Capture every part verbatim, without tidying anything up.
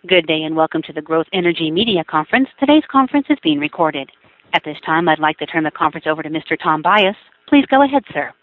Good day and welcome to the Growth Energy Media Conference. Today's conference is being recorded. At this time, I'd like to turn the conference over to Mister Tom Bias. Please go ahead, sir.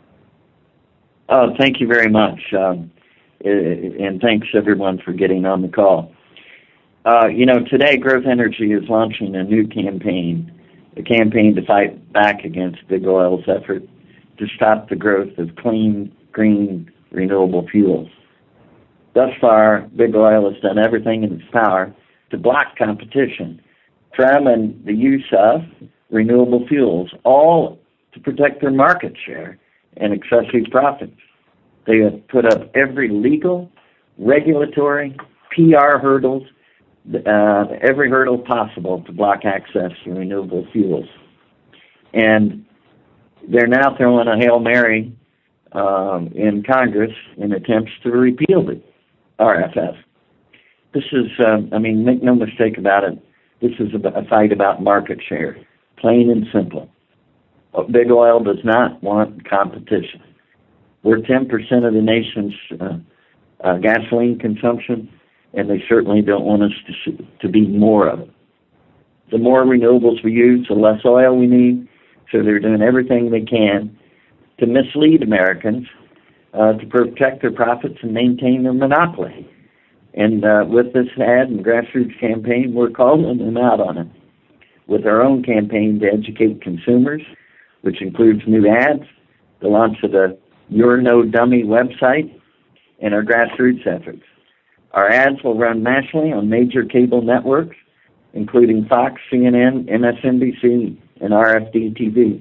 Oh, thank you very much, um, and thanks everyone for getting on the call. Uh, you know, today Growth Energy is launching a new campaign, a campaign to fight back against Big Oil's effort to stop the growth of clean, green, renewable fuels. Thus far, Big Oil has done everything in its power to block competition from and the use of renewable fuels, all to protect their market share and excessive profits. They have put up every legal, regulatory, P R hurdles, uh, every hurdle possible to block access to renewable fuels. And they're now throwing a Hail Mary um, in Congress in attempts to repeal it. R F S. This is, um, I mean, make no mistake about it, this is a, a fight about market share, plain and simple. Big Oil does not want competition. We're ten percent of the nation's uh, uh, gasoline consumption, and they certainly don't want us to, to be more of it. The more renewables we use, the less oil we need, so they're doing everything they can to mislead Americans Uh, to protect their profits and maintain their monopoly. And uh, with this ad and grassroots campaign, we're calling them out on it. With our own campaign to educate consumers, which includes new ads, the launch of the You're No Dummy website, and our grassroots efforts. Our ads will run nationally on major cable networks, including Fox, C N N, M S N B C, and R F D T V,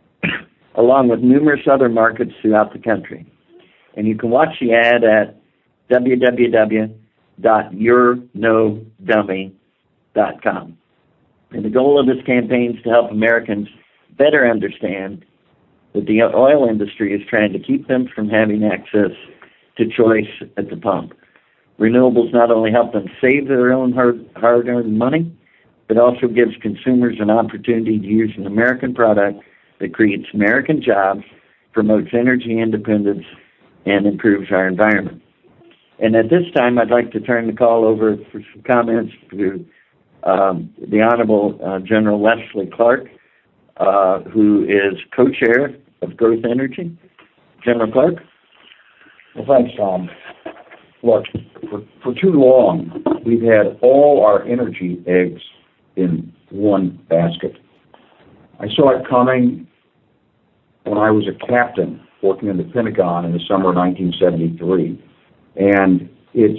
along with numerous other markets throughout the country. And you can watch the ad at w w w dot you're no dummy dot com. And the goal of this campaign is to help Americans better understand that the oil industry is trying to keep them from having access to choice at the pump. Renewables not only help them save their own hard, hard-earned money, but also gives consumers an opportunity to use an American product that creates American jobs, promotes energy independence, and improves our environment. And at this time, I'd like to turn the call over for some comments to um, the Honorable uh, General Wesley Clark, uh, who is co-chair of Growth Energy. General Clark? Well, thanks, Tom. Look, for, for too long, we've had all our energy eggs in one basket. I saw it coming when I was a captain working in the Pentagon in the summer of nineteen seventy-three. And it's,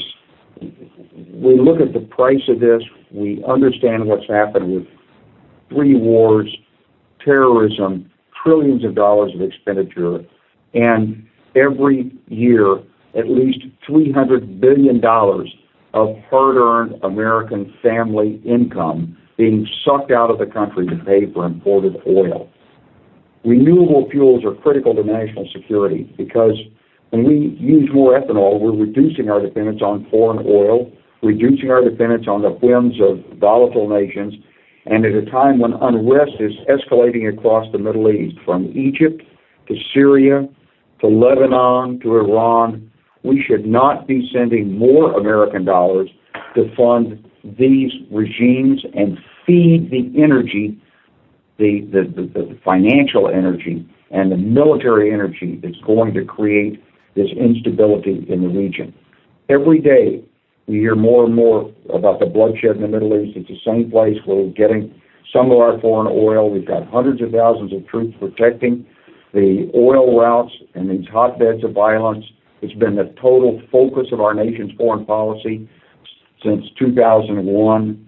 we look at the price of this, we understand what's happened with three wars, terrorism, trillions of dollars of expenditure, and every year at least three hundred billion dollars of hard-earned American family income being sucked out of the country to pay for imported oil. Renewable fuels are critical to national security because when we use more ethanol, we're reducing our dependence on foreign oil, reducing our dependence on the whims of volatile nations, and at a time when unrest is escalating across the Middle East, from Egypt to Syria to Lebanon to Iran, we should not be sending more American dollars to fund these regimes and feed the energy The, the, the, the financial energy and the military energy that's going to create this instability in the region. Every day, we hear more and more about the bloodshed in the Middle East. It's the same place where we're getting some of our foreign oil. We've got hundreds of thousands of troops protecting the oil routes and these hotbeds of violence. It's been the total focus of our nation's foreign policy since two thousand one.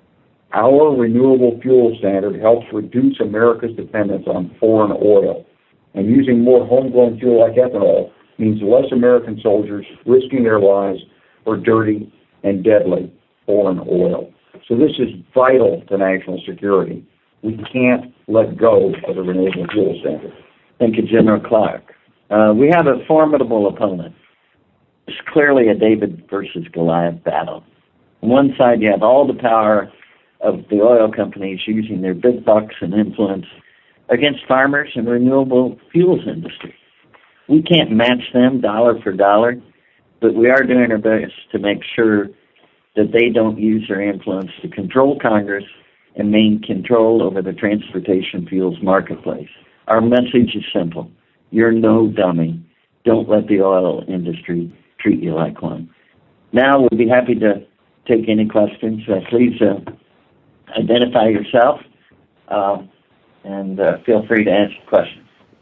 Our renewable fuel standard helps reduce America's dependence on foreign oil. And using more homegrown fuel like ethanol means less American soldiers risking their lives for dirty and deadly foreign oil. So this is vital to national security. We can't let go of the renewable fuel standard. Thank you, General Clark. Uh, we have a formidable opponent. It's clearly a David versus Goliath battle. On one side, you have all the power of the oil companies using their big bucks and influence against farmers and renewable fuels industry. We can't match them dollar for dollar, but we are doing our best to make sure that they don't use their influence to control Congress and maintain control over the transportation fuels marketplace. Our message is simple. You're no dummy. Don't let the oil industry treat you like one. Now, we'll be happy to take any questions. Uh, please uh, identify yourself uh, and uh, feel free to answer questions.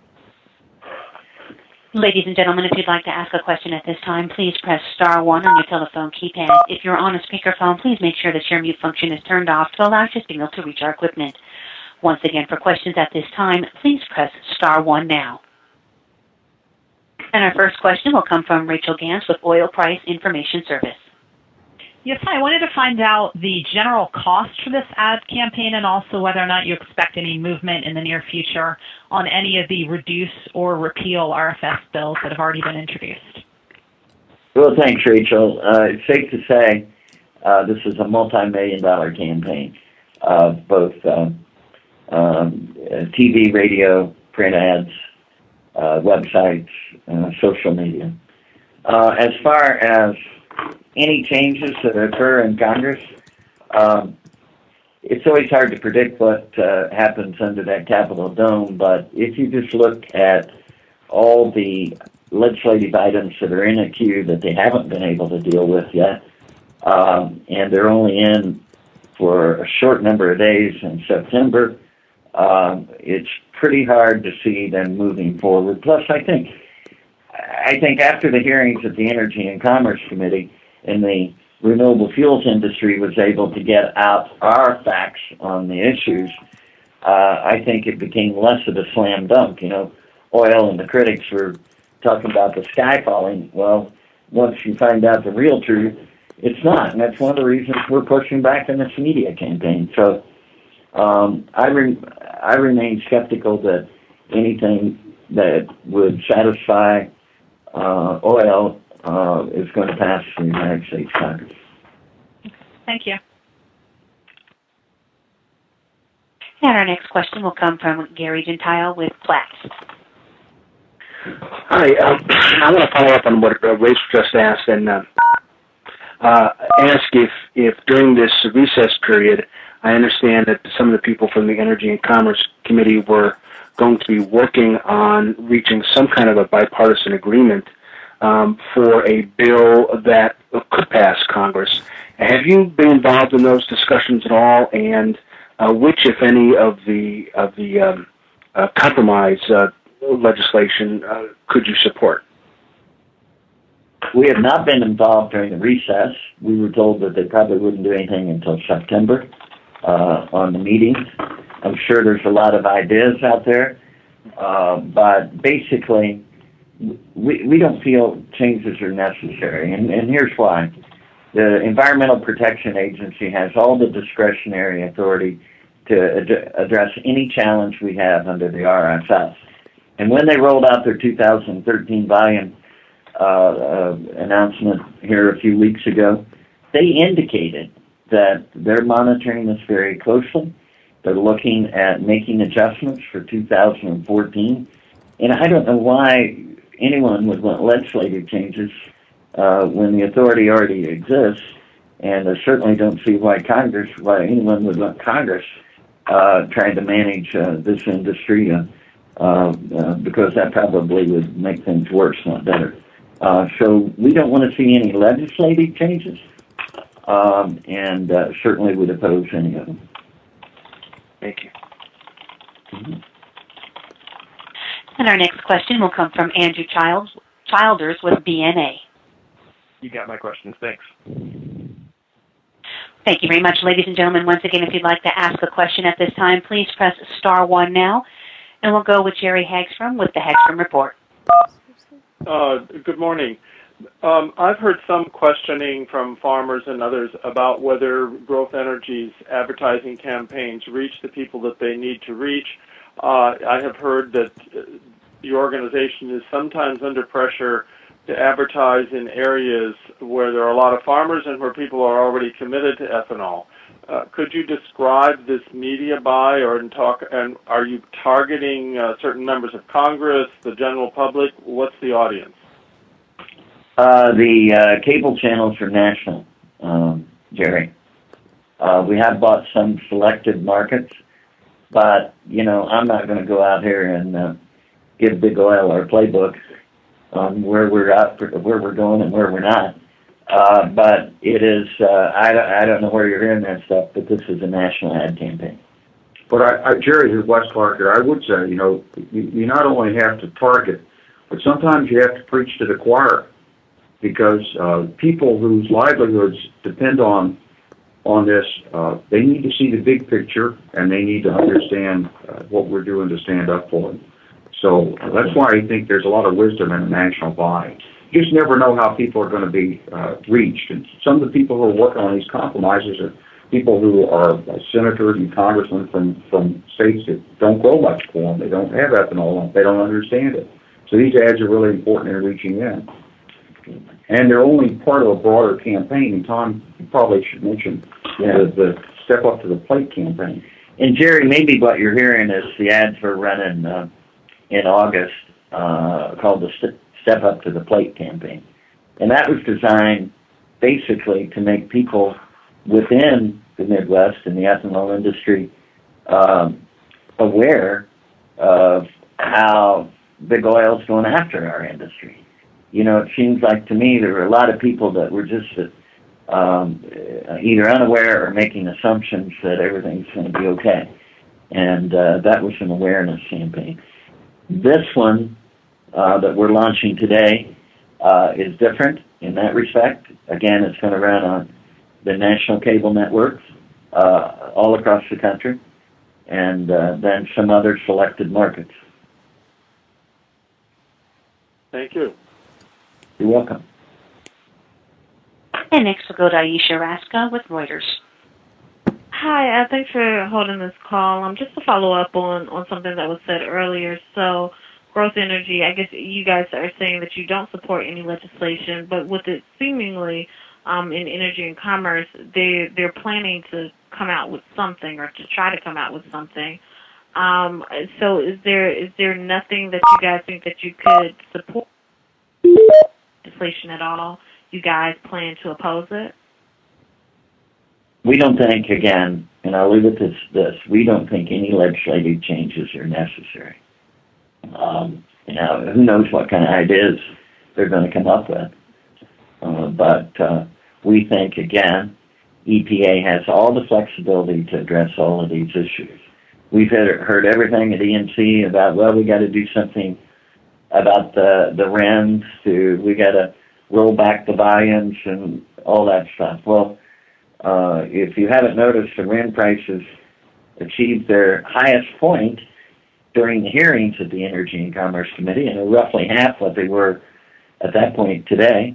Ladies and gentlemen, if you'd like to ask a question at this time, please press star one on your telephone keypad. If you're on a speakerphone, please make sure that your mute function is turned off to allow your signal to reach our equipment. Once again, for questions at this time, please press star one now. And our first question will come from Rachel Gantz with Oil Price Information Service. Yes, hi. I wanted to find out the general cost for this ad campaign and also whether or not you expect any movement in the near future on any of the reduce or repeal R F S bills that have already been introduced. Well, thanks, Rachel. Uh, it's safe to say uh, this is a multi-million dollar campaign, uh, both uh, um, T V, radio, print ads, uh, websites, uh, social media. Uh, as far as any changes that occur in Congress, um, it's always hard to predict what uh, happens under that Capitol dome, but if you just look at all the legislative items that are in a queue that they haven't been able to deal with yet, um, and they're only in for a short number of days in September, um, it's pretty hard to see them moving forward. Plus, I think, I think after the hearings at the Energy and Commerce Committee, and the renewable fuels industry was able to get out our facts on the issues, uh, I think it became less of a slam dunk. You know, oil and the critics were talking about the sky falling. Well, once you find out the real truth, it's not. And that's one of the reasons we're pushing back in this media campaign. So um, I, re- I remain skeptical that anything that would satisfy uh, oil Uh, is going to pass the United States Congress. Thank you. And our next question will come from Gary Gentile with Platts. Hi, um, I want to follow up on what uh, Rachel just asked and uh, uh, ask if, if during this recess period, I understand that some of the people from the Energy and Commerce Committee were going to be working on reaching some kind of a bipartisan agreement Um, for a bill that could pass Congress. Have you been involved in those discussions at all? And uh, which, if any, of the of the um, uh, compromise uh, legislation uh, could you support? We have not been involved during the recess. We were told that they probably wouldn't do anything until September uh, on the meetings. I'm sure there's a lot of ideas out there, uh, but basically, We, we don't feel changes are necessary, and, and here's why. The Environmental Protection Agency has all the discretionary authority to ad- address any challenge we have under the R F S. And when they rolled out their two thousand thirteen volume uh, uh, announcement here a few weeks ago, they indicated that they're monitoring this very closely. They're looking at making adjustments for two thousand fourteen, and I don't know why anyone would want legislative changes uh, when the authority already exists, and I certainly don't see why Congress, why anyone would want Congress uh, trying to manage uh, this industry, uh, uh, uh, because that probably would make things worse, not better. Uh, so we don't want to see any legislative changes, um, and uh, certainly would oppose any of them. Thank you. Mm-hmm. And our next question will come from Andrew Childs, Childers with B N A. You got my questions. Thanks. Thank you very much. Ladies and gentlemen, once again, if you'd like to ask a question at this time, please press star one now. And we'll go with Jerry Hagstrom with the Hagstrom Report. Uh, good morning. Um, I've heard some questioning from farmers and others about whether Growth Energy's advertising campaigns reach the people that they need to reach. Uh, I have heard that your organization is sometimes under pressure to advertise in areas where there are a lot of farmers and where people are already committed to ethanol. Uh, could you describe this media buy, or talk? And are you targeting uh, certain members of Congress, the general public? What's the audience? Uh, the uh, cable channels are national. Um, Jerry. Uh, we have bought some selected markets, but, you know, I'm not going to go out here and uh, give Big Oil our playbook on where we're at, where we're going and where we're not. Uh, but it is, uh, I, I don't know where you're hearing that stuff, but this is a national ad campaign. But I, I Jerry, here's Wes Clark here. I would say, you know, you, you not only have to target, but sometimes you have to preach to the choir, because uh, people whose livelihoods depend on on this, uh, they need to see the big picture, and they need to understand uh, what we're doing to stand up for them. So uh, that's why I think there's a lot of wisdom in a national body. You just never know how people are going to be uh, reached. And some of the people who are working on these compromises are people who are uh, senators and congressmen from, from states that don't grow much corn. They don't have ethanol. They don't understand it. So these ads are really important in reaching in. And they're only part of a broader campaign. And Tom, you probably should mention yeah. the, the Step Up to the Plate campaign. And Jerry, maybe what you're hearing is the ads we're running uh, in August uh, called the St- Step Up to the Plate campaign. And that was designed basically to make people within the Midwest and the ethanol industry um, aware of how Big Oil's going after our industry. You know, it seems like to me there were a lot of people that were just um, either unaware or making assumptions that everything's going to be okay. And uh, that was an awareness campaign. This one uh, that we're launching today uh, is different in that respect. Again, it's going to run on the national cable networks uh, all across the country, and uh, then some other selected markets. Thank you. You're welcome. And next we'll go to Aisha Raska with Reuters. Hi, uh, thanks for holding this call. Um, just to follow up on, on something that was said earlier. So, Growth Energy, I guess you guys are saying that you don't support any legislation, but with it seemingly um, in energy and commerce, they, they're planning to come out with something or to try to come out with something. Um, so is there is there nothing that you guys think that you could support legislation at all? You guys plan to oppose it? We don't think, again, and I'll leave it to this, we don't think any legislative changes are necessary. Um, you know, who knows what kind of ideas they're going to come up with. Uh, but uh, we think, again, E P A has all the flexibility to address all of these issues. We've heard, heard everything at E N C about, well, we got to do something about the, the R I Ns, to, we got to roll back the buy-ins and all that stuff. Well, uh, if you haven't noticed, the R I N prices achieved their highest point during the hearings at the Energy and Commerce Committee, and are roughly half what they were at that point today.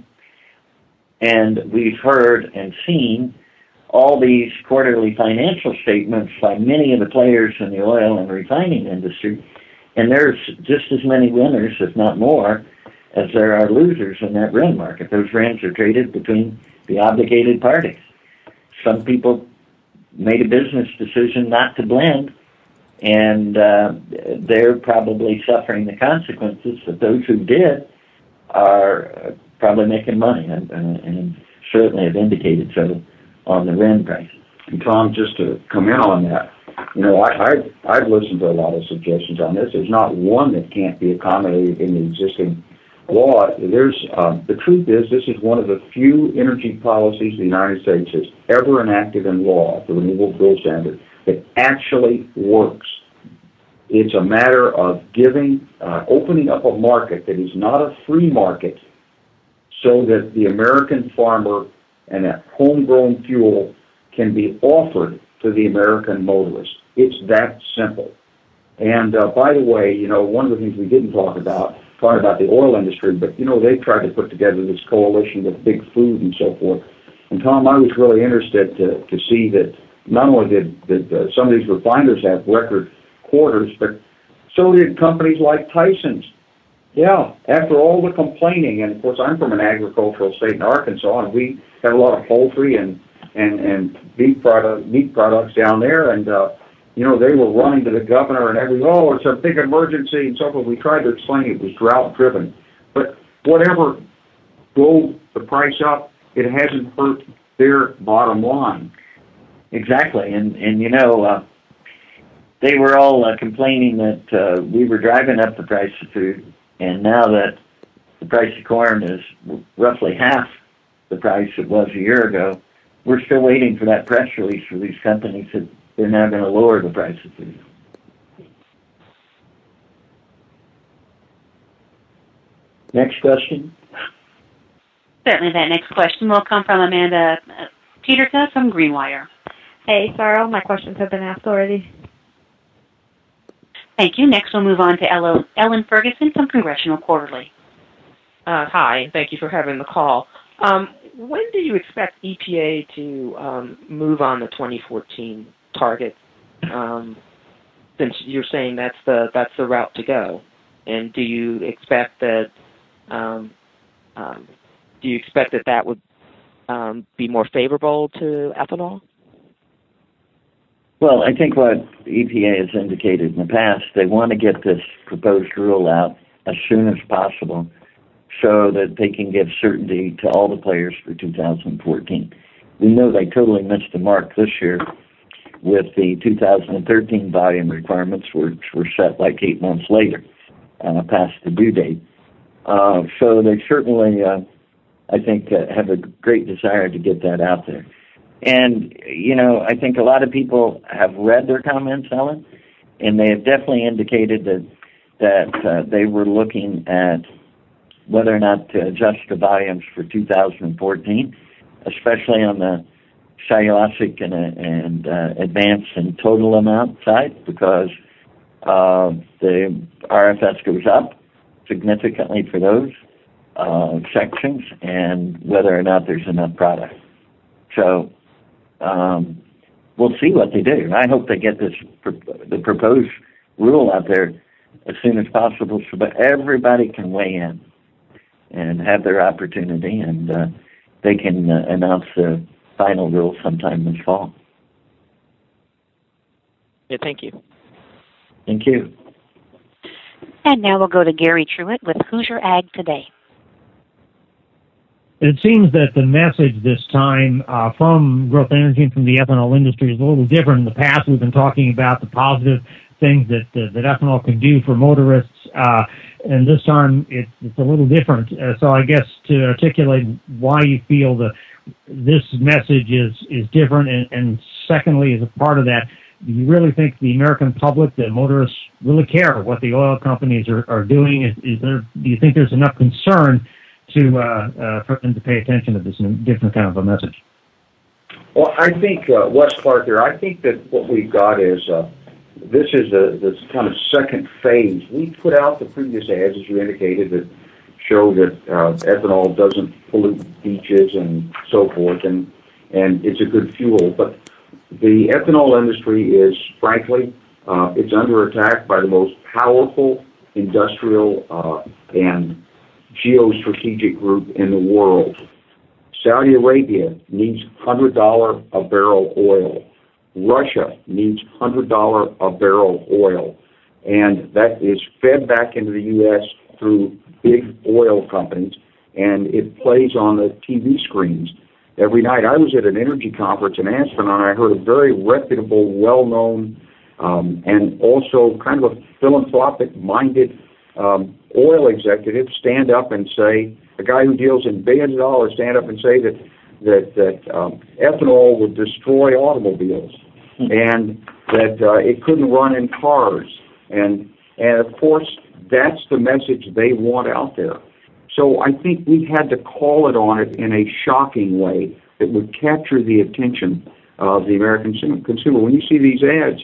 And we've heard and seen all these quarterly financial statements by many of the players in the oil and refining industry, and there's just as many winners, if not more, as there are losers in that R I N market. Those R I Ns are traded between the obligated parties. Some people made a business decision not to blend, and uh, they're probably suffering the consequences, but those who did are probably making money, and, and certainly have indicated so on the R I N prices. And Tom, just to come in on that, you know, I, I've, I've listened to a lot of suggestions on this. There's not one that can't be accommodated in the existing law. There's uh, the truth is, this is one of the few energy policies the United States has ever enacted in law, the Renewable Fuel Standard, that actually works. It's a matter of giving, uh, opening up a market that is not a free market, so that the American farmer and that homegrown fuel can be offered to the American motorist. It's that simple. And uh, by the way, you know, one of the things we didn't talk about, talking about the oil industry, but, you know, they tried to put together this coalition with Big Food and so forth. And, Tom, I was really interested to, to see that not only did, did uh, some of these refiners have record quarters, but so did companies like Tyson's. Yeah, after all the complaining, and, of course, I'm from an agricultural state in Arkansas, and we have a lot of poultry and, and, and beef, product, meat products down there, and, uh, you know, they were running to the governor and every, oh, it's a big emergency and so forth. We tried to explain it was drought-driven. But whatever drove the price up, it hasn't hurt their bottom line. Exactly, and and you know, uh, they were all uh, complaining that uh, we were driving up the price of food, and now that the price of corn is roughly half the price it was a year ago, we're still waiting for that press release for these companies that they're now going to lower the price of food. Next question. Certainly, that next question will come from Amanda Peterka from Greenwire. Hey, sorry, all my questions have been asked already. Thank you. Next, we'll move on to Ellen Ferguson from Congressional Quarterly. Uh, hi, thank you for having the call. Um, when do you expect E P A to um, move on the twenty fourteen target? Um, since you're saying that's the that's the route to go, and do you expect that? Um, um, do you expect that that would um, be more favorable to ethanol? Well, I think what E P A has indicated in the past, they want to get this proposed rule out as soon as possible so that they can give certainty to all the players for two thousand fourteen. We know they totally missed the mark this year with the two thousand thirteen volume requirements, which were set like eight months later, uh, past the due date. Uh, so they certainly, uh, I think, uh, have a great desire to get that out there. And, you know, I think a lot of people have read their comments, Ellen, and they have definitely indicated that that uh, they were looking at whether or not to adjust the volumes for two thousand fourteen, especially on the cellulosic and, uh, and uh, advanced and total amount side, because uh, the R F S goes up significantly for those uh, sections, and whether or not there's enough product. So um, we'll see what they do. I hope they get this the proposed rule out there as soon as possible so that everybody can weigh in and have their opportunity, and uh, they can uh, announce the final rule sometime this fall. Yeah, thank you. Thank you. And now we'll go to Gary Truitt with Hoosier Ag Today. It seems that the message this time uh, from Growth Energy and from the ethanol industry is a little different. In the past, we've been talking about the positive things that uh, that ethanol can do for motorists, uh, and this time it's, it's a little different. Uh, so I guess to articulate why you feel that this message is, is different, and, and secondly, as a part of that, do you really think the American public, the motorists, really care what the oil companies are, are doing? Is, is there? Do you think there's enough concern to uh, uh, for them to pay attention to this different kind of a message? Well, I think, uh, Wes Clark here, I think that what we've got is, uh, this is a, this kind of second phase. We put out the previous ads, as you indicated, that show that uh, ethanol doesn't pollute beaches and so forth, and, and it's a good fuel. But the ethanol industry is, frankly, uh, it's under attack by the most powerful industrial uh, and geostrategic group in the world. Saudi Arabia needs one hundred dollars a barrel oil. Russia needs one hundred dollars a barrel oil. And that is fed back into the U S through big oil companies, and it plays on the T V screens every night. I was at an energy conference in Aspen, and I heard a very reputable, well-known, um, and also kind of a philanthropic-minded Um, oil executives stand up and say, a guy who deals in billions of dollars stand up and say that that, that um, ethanol would destroy automobiles, and that uh, it couldn't run in cars, and and of course that's the message they want out there. So I think we had to call it on it in a shocking way that would capture the attention of the American consumer. When you see these ads,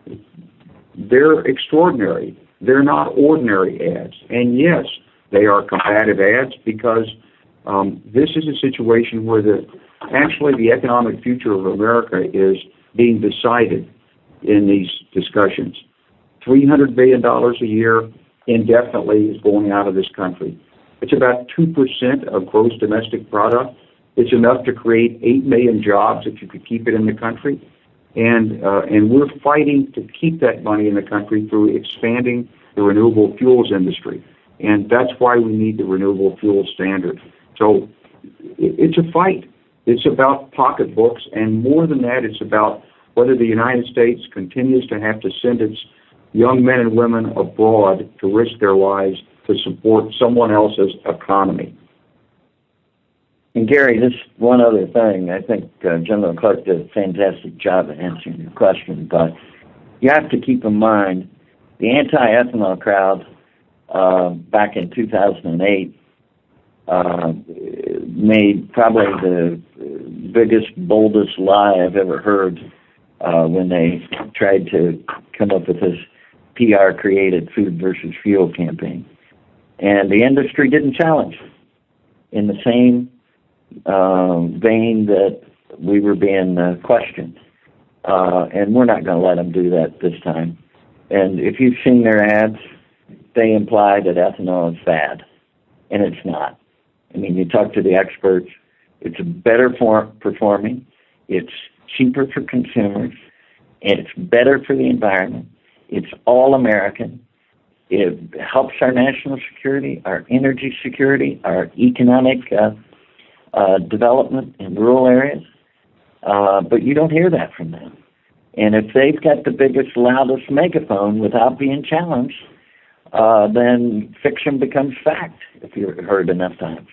they're extraordinary. They're not ordinary ads. And yes, they are combative ads because um, this is a situation where the actually the economic future of America is being decided in these discussions. three hundred billion dollars a year indefinitely is going out of this country. It's about two percent of gross domestic product. It's enough to create eight million jobs if you could keep it in the country. And uh, and we're fighting to keep that money in the country through expanding the renewable fuels industry. And that's why we need the renewable fuel standard. So it's a fight. It's about pocketbooks, and more than that, it's about whether the United States continues to have to send its young men and women abroad to risk their lives to support someone else's economy. And Gary, this one other thing, I think uh, General Clark did a fantastic job of answering your question, but you have to keep in mind the anti-ethanol crowd uh, back in two thousand eight uh, made probably the biggest, boldest lie I've ever heard uh, when they tried to come up with this P R-created food versus fuel campaign. And the industry didn't challenge in the same uh, vein that we were being uh, questioned. Uh, and we're not going to let them do that this time. And if you've seen their ads, they imply that ethanol is bad, and it's not. I mean, you talk to the experts, it's better for performing, it's cheaper for consumers, and it's better for the environment. It's all American. It helps our national security, our energy security, our economic uh, uh, development in rural areas. Uh, but you don't hear that from them. And if they've got the biggest, loudest megaphone without being challenged, uh, then fiction becomes fact, if you've heard enough times.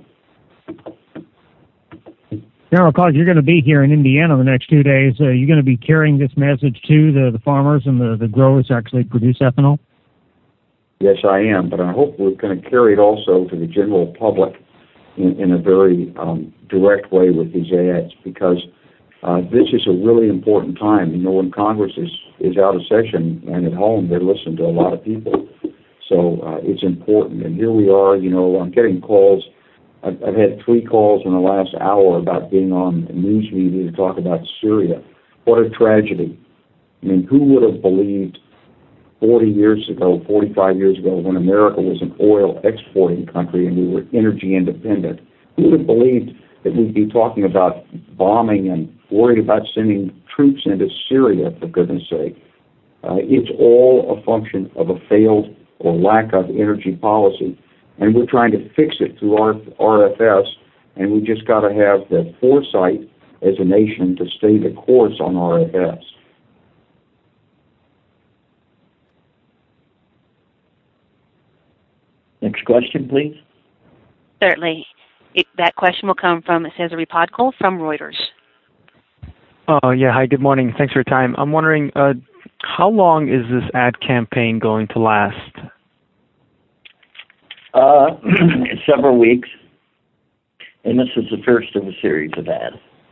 General Clark, you're going to be here in Indiana the next two days. Uh, you're going to be carrying this message to the, the farmers and the, the growers who actually produce ethanol? Yes, I am, but I hope we're going to carry it also to the general public in, in a very um, direct way with these ads, because uh, this is a really important time. You know, when Congress is, is out of session and at home, they listen to a lot of people. So uh, it's important. And here we are, you know, I'm getting calls. I've, I've had three calls in the last hour about being on news media to talk about Syria. What a tragedy. I mean, who would have believed forty years ago, forty-five years ago, when America was an oil exporting country and we were energy independent, who would have believed that we'd be talking about bombing and worried about sending troops into Syria, for goodness sake? Uh, it's all a function of a failed or lack of energy policy. And we're trying to fix it through our R F S, and we just got to have the foresight as a nation to stay the course on R F S. Next question, please. Certainly. It, that question will come from Cesare Podkol from Reuters. Oh, yeah. Hi, good morning. Thanks for your time. I'm wondering, uh, how long is this ad campaign going to last? Uh, several weeks. And this is the first of a series of ads.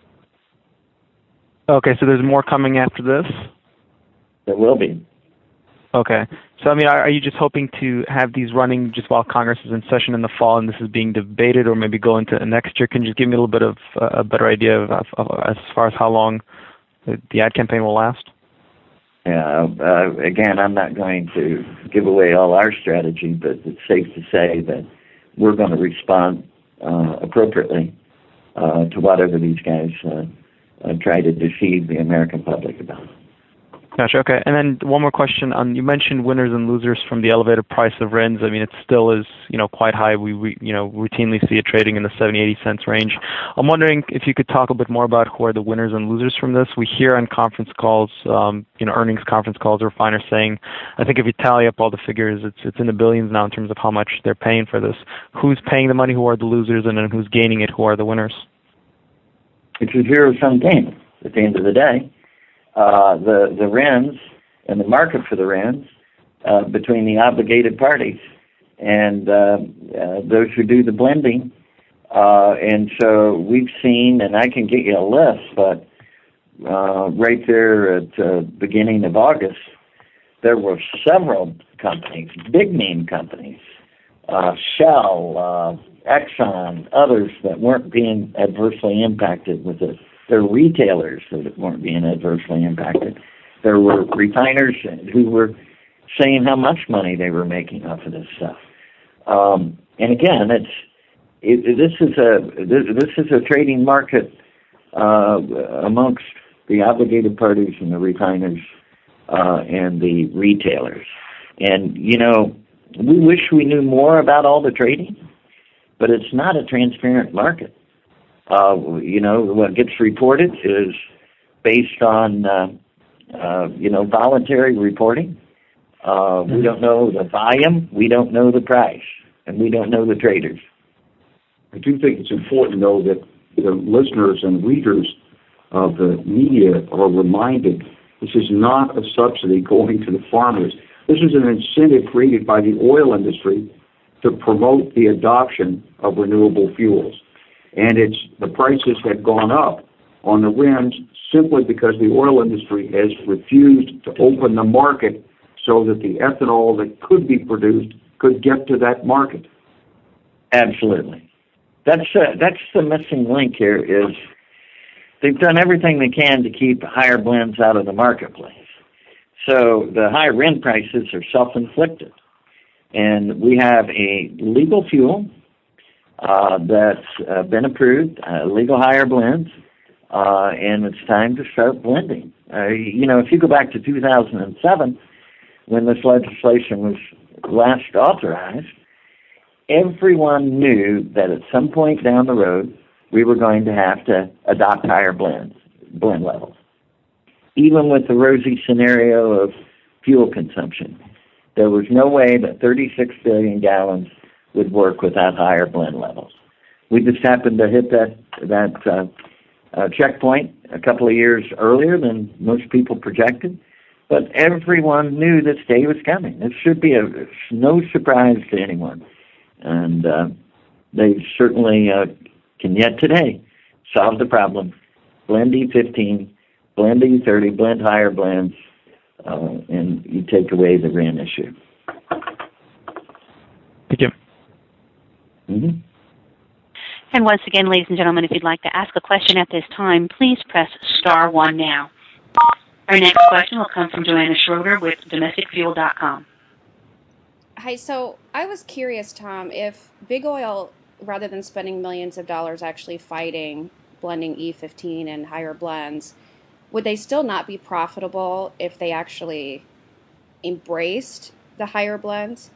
Okay, so there's more coming after this? There will be. Okay. So, I mean, are, are you just hoping to have these running just while Congress is in session in the fall and this is being debated, or maybe go into next year? Can you just give me a little bit of uh, a better idea of, of, of as far as how long the, the ad campaign will last? Yeah, uh, again, I'm not going to give away all our strategy, but it's safe to say that we're going to respond uh, appropriately uh, to whatever these guys uh, uh, try to deceive the American public about. Gotcha. Okay. And then one more question. On, you mentioned winners and losers from the elevated price of R I Ns. I mean, it still is, you know, quite high. We, we, you know, routinely see it trading in the seventy, eighty cents range. I'm wondering if you could talk a bit more about who are the winners and losers from this. We hear on conference calls, um, you know, earnings conference calls, refiners saying, I think if you tally up all the figures, it's it's in the billions now in terms of how much they're paying for this. Who's paying the money? Who are the losers? And then who's gaining it? Who are the winners? It's a zero-sum game at the end of the day. Uh, the, the R I Ns and the market for the R I Ns uh, between the obligated parties and uh, uh, those who do the blending. Uh, and so we've seen, and I can get you a list, but uh, right there at the uh, beginning of August, there were several companies, big-name companies, uh, Shell, uh, Exxon, others that weren't being adversely impacted with this. There were retailers that weren't being adversely impacted. There were refiners who were saying how much money they were making off of this stuff. Um, and again, it's it, this is a this is a trading market uh, amongst the obligated parties and the refiners uh, and the retailers. And you know, we wish we knew more about all the trading, but it's not a transparent market. Uh, you know, what gets reported is based on, uh, uh, you know, voluntary reporting. Uh, we don't know the volume, we don't know the price, and we don't know the traders. I do think it's important, though, that the listeners and readers of the media are reminded this is not a subsidy going to the farmers. This is an incentive created by the oil industry to promote the adoption of renewable fuels. And it's the prices have gone up on the R I Ns simply because the oil industry has refused to open the market so that the ethanol that could be produced could get to that market. Absolutely. That's uh, that's the missing link here is they've done everything they can to keep higher blends out of the marketplace. So the high R I N prices are self-inflicted. And we have a legal fuel uh, that's uh, been approved, uh, legal higher blends, uh, and it's time to start blending. Uh, you know, if you go back to two thousand seven, when this legislation was last authorized, everyone knew that at some point down the road, we were going to have to adopt higher blends, blend levels. Even with the rosy scenario of fuel consumption, there was no way that thirty-six billion gallons would work without higher blend levels. We just happened to hit that that uh, uh, checkpoint a couple of years earlier than most people projected, but everyone knew this day was coming. It should be a no surprise to anyone, and uh, they certainly uh, can yet today solve the problem. Blend E fifteen, blend E thirty, blend higher blends, uh, and you take away the R I N issue. Thank you. Mm-hmm. And once again, ladies and gentlemen, if you'd like to ask a question at this time, please press star one now. Our next question will come from Joanna Schroeder with domestic fuel dot com. Hi, so I was curious, Tom, if Big Oil, rather than spending millions of dollars actually fighting blending E fifteen and higher blends, would they still not be profitable if they actually embraced the higher blends?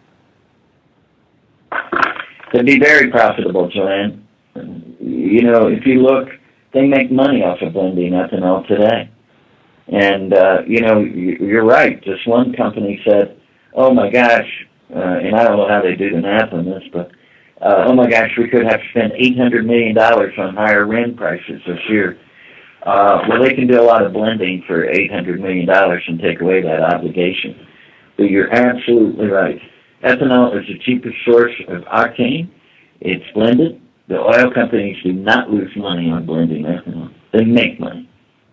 They'd be very profitable, Joanne. You know, if you look, they make money off of blending ethanol today. And, uh, you know, you're right. This one company said, oh, my gosh, uh, and I don't know how they do the math on this, but, uh, oh, my gosh, we could have spent eight hundred million dollars on higher R I N prices this year. Uh, well, they can do a lot of blending for eight hundred million dollars and take away that obligation. But you're absolutely right. Ethanol is the cheapest source of octane. It's blended. The oil companies do not lose money on blending ethanol. They make money.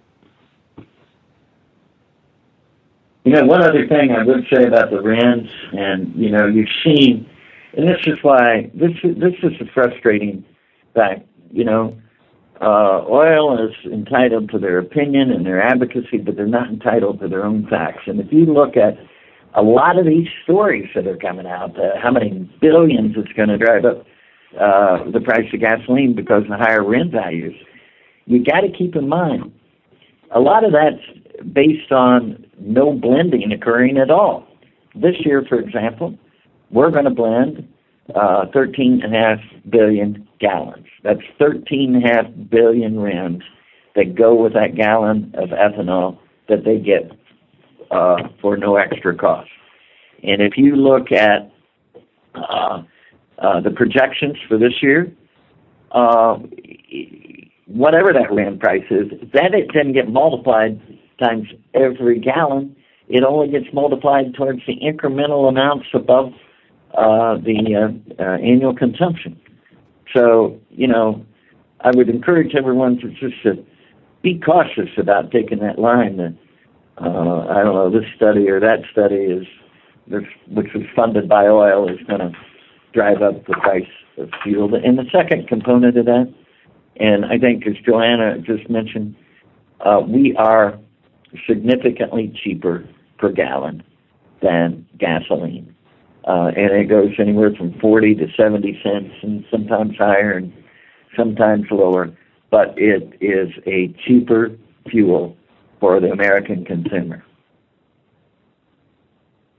You know, one other thing I would say about the R I Ns, and, you know, you've seen, and this is why, this is, this is a frustrating fact, you know, uh, oil is entitled to their opinion and their advocacy, but they're not entitled to their own facts. And if you look at a lot of these stories that are coming out, uh, how many billions it's going to drive up uh, the price of gasoline because of higher R I N values, you got to keep in mind, a lot of that's based on no blending occurring at all. This year, for example, we're going to blend uh, thirteen and a half billion gallons. That's thirteen and a half billion R I Ns that go with that gallon of ethanol that they get uh, for no extra cost. And if you look at uh, uh, the projections for this year, uh, whatever that R I N price is, that it doesn't get multiplied times every gallon. It only gets multiplied towards the incremental amounts above uh, the uh, uh, annual consumption. So, you know, I would encourage everyone to just uh, be cautious about taking that line that, uh, I don't know, this study or that study is, which was funded by oil, is going to drive up the price of fuel. And the second component of that, and I think as Joanna just mentioned, uh, we are significantly cheaper per gallon than gasoline. Uh, and it goes anywhere from forty to seventy cents and sometimes higher and sometimes lower. But it is a cheaper fuel for the American consumer.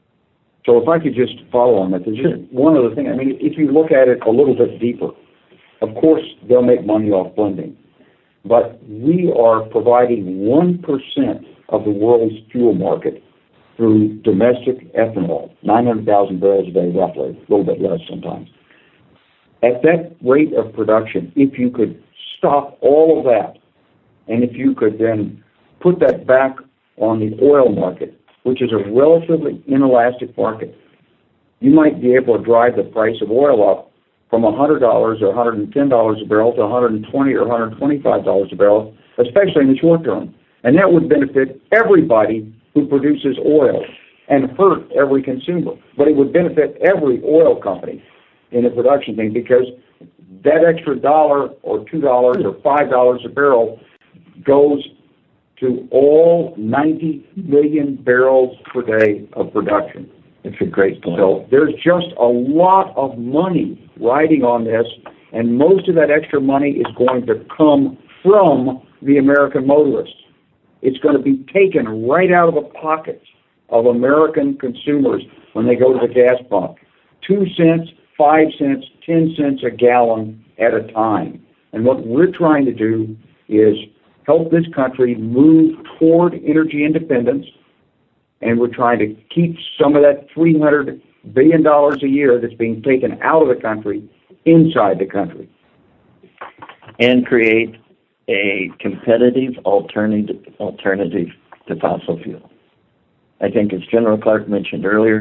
So if I could just follow on that, there's just one other thing. I mean, if you look at it a little bit deeper, Of course, they'll make money off blending. But we are providing one percent of the world's fuel market through domestic ethanol, nine hundred thousand barrels a day roughly, a little bit less sometimes. At that rate of production, if you could stop all of that, and if you could then put that back on the oil market, which is a relatively inelastic market, you might be able to drive the price of oil up from one hundred dollars or one hundred ten dollars a barrel to one hundred twenty dollars or one hundred twenty-five dollars a barrel, especially in the short term. And that would benefit everybody who produces oil and hurt every consumer. But it would benefit every oil company in the production thing, because that extra dollar or two dollars or five dollars a barrel goes to all ninety million barrels per day of production. It's a great point. So there's just a lot of money riding on this, and most of that extra money is going to come from the American motorist. It's going to be taken right out of the pockets of American consumers when they go to the gas pump. Two cents, five cents, ten cents a gallon at a time. And what we're trying to do is help this country move toward energy independence, and we're trying to keep some of that three hundred billion dollars a year that's being taken out of the country inside the country. And create a competitive alternative alternative to fossil fuel. I think, as General Clark mentioned earlier,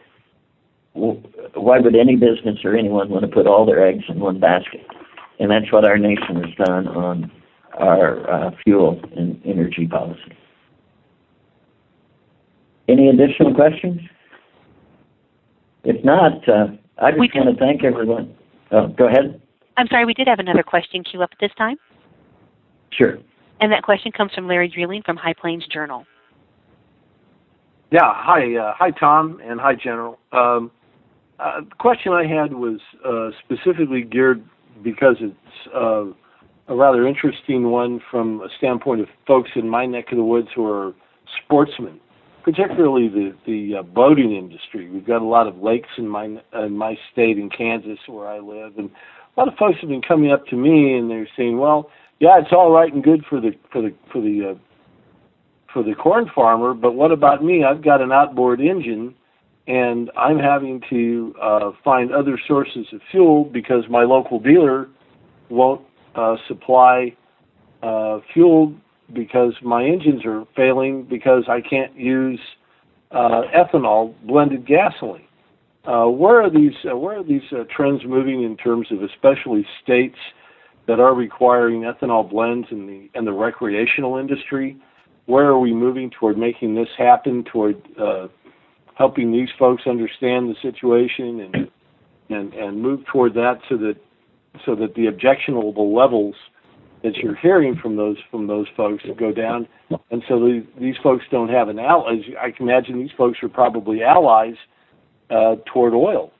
why would any business or anyone want to put all their eggs in one basket? And that's what our nation has done on our uh, fuel and energy policy. Any additional questions? If not, uh, I just want to thank everyone. Oh, go ahead. I'm sorry, we did have another question queue up at this time. Sure. And that question comes from Larry Dreeling from High Plains Journal. Yeah, hi, uh, hi Tom, and hi General. Um, uh, the question I had was uh, specifically geared because it's uh, a rather interesting one from a standpoint of folks in my neck of the woods who are sportsmen, particularly the the uh, boating industry. We've got a lot of lakes in my in my state in Kansas where I live, and a lot of folks have been coming up to me and they're saying, "Well, yeah, it's all right and good for the for the for the uh, for the corn farmer, but what about me? I've got an outboard engine, and I'm having to uh, find other sources of fuel because my local dealer won't uh, supply uh, fuel because my engines are failing because I can't use uh, ethanol blended gasoline." Uh, where are these uh, where are these uh, trends moving in terms of especially states that are requiring ethanol blends in the in the recreational industry? Where are we moving toward making this happen, toward uh, helping these folks understand the situation and and and move toward that so that so that the objectionable levels that you're hearing from those from those folks go down, and so these, these folks don't have an ally. I can imagine these folks are probably allies uh, toward oil.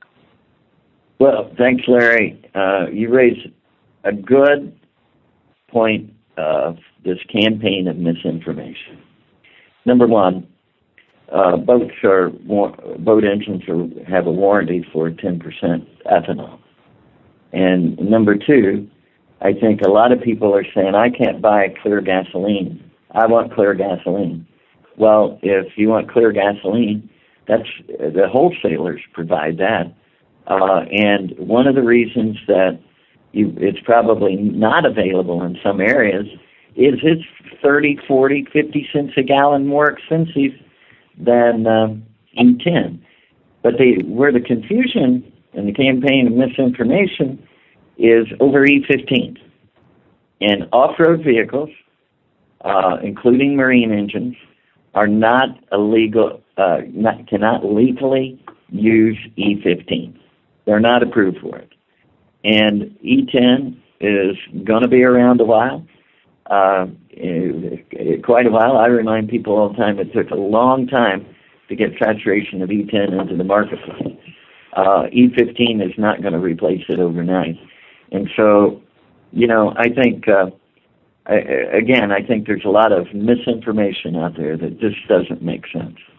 Well, thanks, Larry. Uh, you raise a good point of this campaign of misinformation. Number one, uh, boats are boat engines are, have a warranty for ten percent ethanol, and number two, I think a lot of people are saying, "I can't buy clear gasoline. I want clear gasoline." Well, if you want clear gasoline, that's the wholesalers provide that, uh, and one of the reasons that You, it's probably not available in some areas is it's thirty, forty, fifty cents a gallon more expensive than uh, E ten. But they, where the confusion and the campaign of misinformation is over E fifteen. And off-road vehicles, uh, including marine engines, are not illegal, uh, not, cannot legally use E fifteen. They're not approved for it. And E ten is going to be around a while, uh, quite a while. I remind people all the time it took a long time to get saturation of E ten into the marketplace. Uh, E fifteen is not going to replace it overnight. And so, you know, I think, uh, I, again, I think there's a lot of misinformation out there that just doesn't make sense.